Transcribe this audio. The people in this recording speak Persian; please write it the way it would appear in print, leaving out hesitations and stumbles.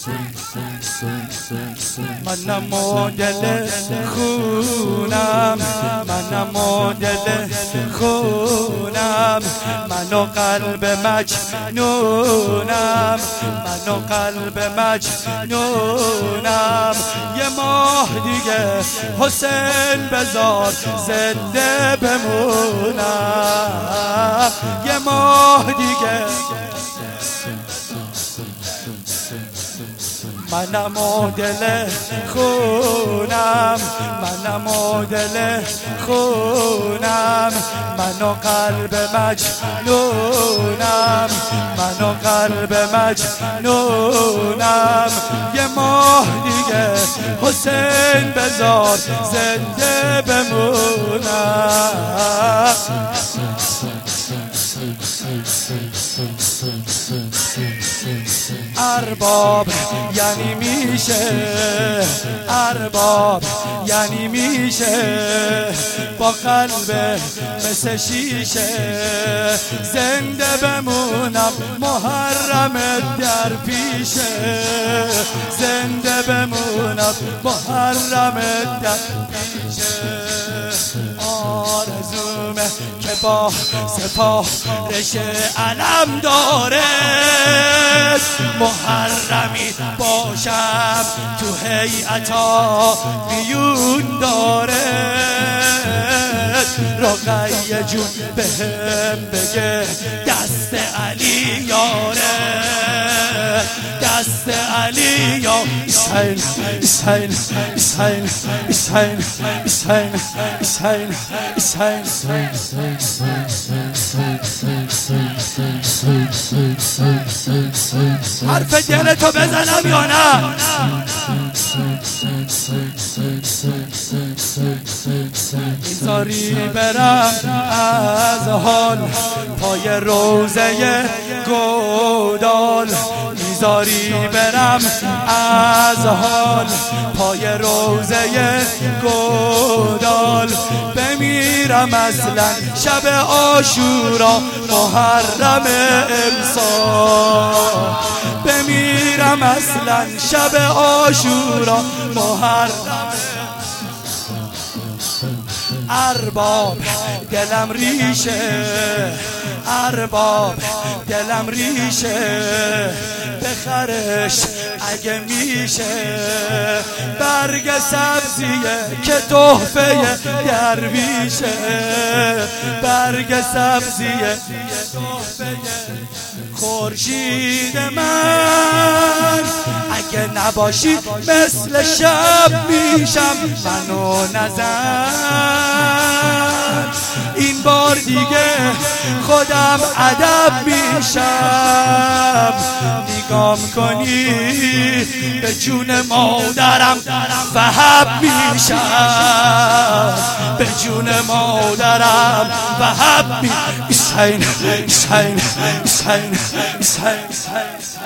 منم مدل خونم، منم مدل خونم، منو قلب مجنونم، منو قلب مجنونم. یه ماه دیگه حسین بذار زنده بمونم، یه ماه دیگه. منم دل خونم، منم دل خونم، منو قلب مجنونم، منو قلب مجنونم. یه ماه دیگه حسین بذار زنده بمونم. ارباب یعنی میشه، ارباب یعنی میشه، با قلب مثل شیشه زنده بمونم. محرم در پیشه زنده بمونم، محرم در پیشه. آرزومه که با سپارش علم داره محرمی باشم تو هیئتا میون داره. رقیه جون بهم بگه دست علی یاره، دست علی یا حسین حسین حسین حسین حسین حسین حسین. حرف دل تو بزنم یا نه؟ میذاری برم از حال پای روزه گودال، میذاری برم از حال پای روزه گودال. بمیرم اصلا شب عاشورا محرم امسال، بمیرم اصلا شب عاشورا محرم. ارباب دلم ریشه، ارباب دلم ریشه، بخرش اگه میشه. برگ سبزیه که تحفه درویشه، برگ سبزیه که تحفه. خورشید من اگه نباشی مثل شب میشم، منو نزن این بار دیگه خودم ادب میشم. نگام کنی به جون مادرم وهب میشم، به جون مادرم وهب میشم. حسین حسین حسین حسین.